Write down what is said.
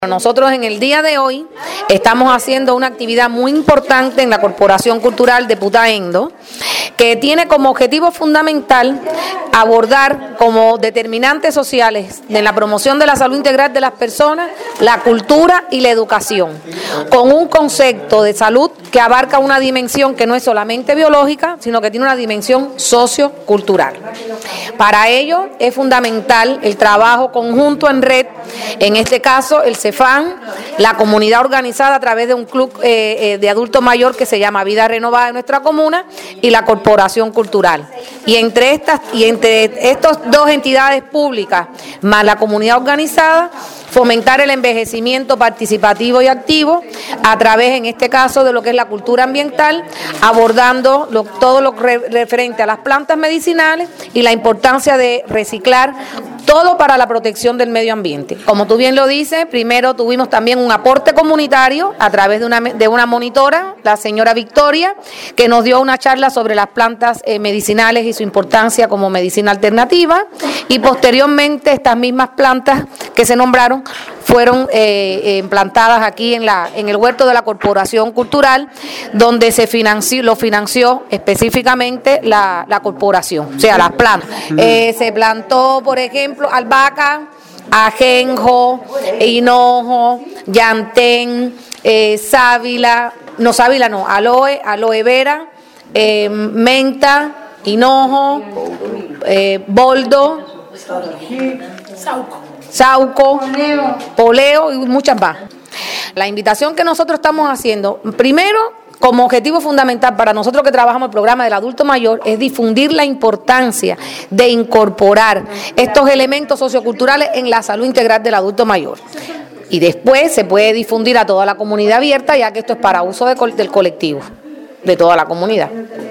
Nosotros en el día de hoy estamos haciendo una actividad muy importante en la Corporación Cultural de Putaendo, que tiene como objetivo fundamental abordar como determinantes sociales en la promoción de la salud integral de las personas, la cultura y la educación, con un concepto de salud que abarca una dimensión que no es solamente biológica, sino que tiene una dimensión sociocultural. Para ello es fundamental el trabajo conjunto en red, en este caso el CEFAN, la comunidad organizada a través de un club de adultos mayor que se llama Vida Renovada de nuestra comuna y la Corporación Cultural. Y entre estas dos entidades públicas más la comunidad organizada, fomentar el envejecimiento participativo y activo a través, en este caso, de lo que es la cultura ambiental, abordando todo lo referente a las plantas medicinales y la importancia de reciclar todo para la protección del medio ambiente. Como tú bien lo dices, primero tuvimos también un aporte comunitario a través de una monitora, la señora Victoria, que nos dio una charla sobre las plantas medicinales y su importancia como medicina alternativa, y posteriormente estas mismas plantas que se nombraron fueron implantadas aquí en el huerto de la Corporación Cultural, donde lo financió específicamente la corporación, o sea, las plantas. Se plantó, por ejemplo, albahaca, ajenjo, hinojo, llantén, aloe vera, menta, hinojo, boldo, sauco, poleo y muchas más. La invitación que nosotros estamos haciendo, primero, como objetivo fundamental para nosotros que trabajamos el programa del adulto mayor, es difundir la importancia de incorporar estos elementos socioculturales en la salud integral del adulto mayor. Y después se puede difundir a toda la comunidad abierta, ya que esto es para uso del colectivo, de toda la comunidad.